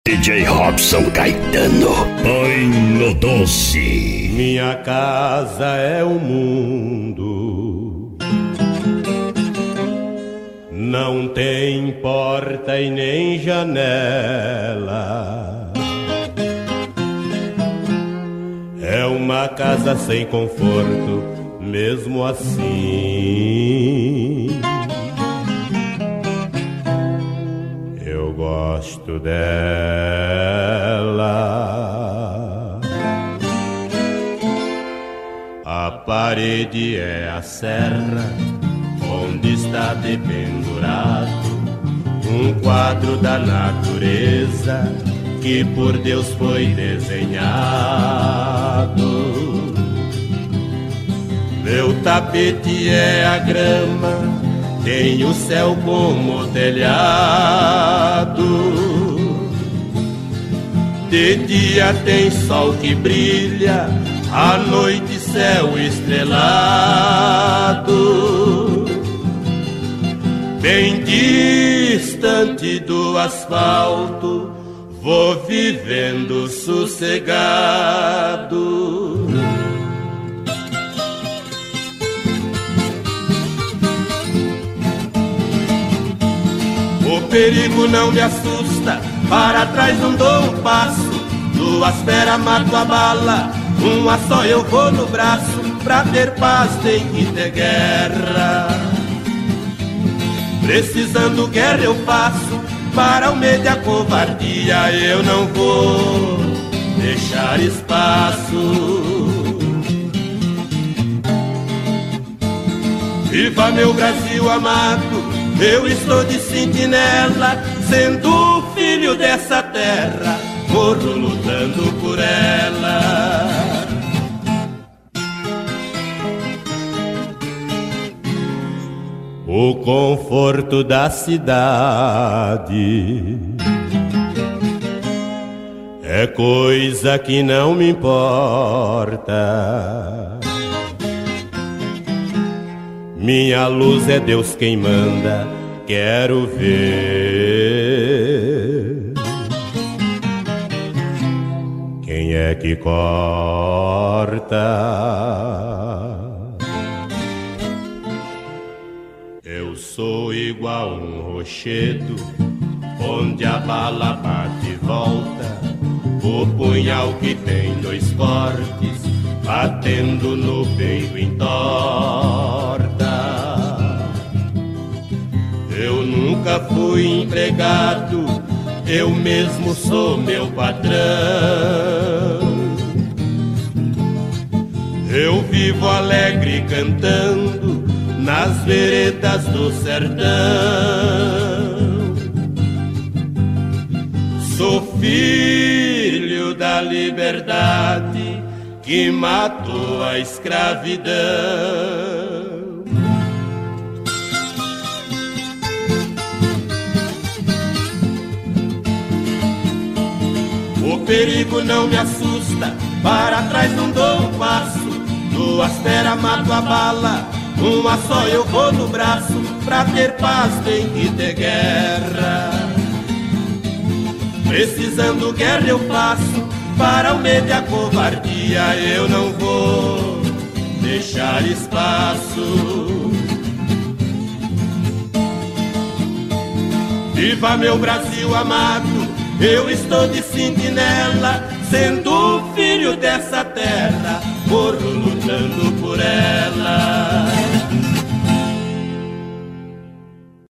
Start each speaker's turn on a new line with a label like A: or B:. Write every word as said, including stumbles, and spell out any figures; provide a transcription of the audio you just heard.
A: D J Robson Caetano, põe no doce.
B: Minha casa é o mundo, não tem porta e nem janela. É uma casa sem conforto, mesmo assim. Eu gosto dela. A parede é a serra onde está dependurado um quadro da natureza que por Deus foi desenhado. Meu tapete é a grama, tem o céu como telhado. De dia tem sol que brilha, à noite céu estrelado. Bem distante do asfalto, vou vivendo sossegado. O perigo não me assusta, para trás não dou um passo. Duas feras mato a bala, uma só eu vou no braço. Pra ter paz tem que ter guerra. Precisando guerra eu faço, para o medo e a covardia eu não vou deixar espaço. Viva meu Brasil amado, eu estou de sentinela, sendo filho dessa terra, morro lutando por ela. O conforto da cidade é coisa que não me importa. Minha luz é Deus quem manda, quero ver quem é que corta. Eu sou igual um rochedo, onde a bala bate e volta. O punhal que tem dois cortes, batendo no peito entorta. Eu nunca fui empregado, eu mesmo sou meu patrão. Eu vivo alegre cantando nas veredas do sertão. Sou filho da liberdade que matou a escravidão. O perigo não me assusta, para trás não dou um passo. Duas feras mato a bala, uma só eu vou no braço. Pra ter paz tem que ter guerra. Precisando guerra eu faço, para o medo e a covardia eu não vou deixar espaço. Viva meu Brasil amado, eu estou de sentinela, sendo filho dessa terra, morro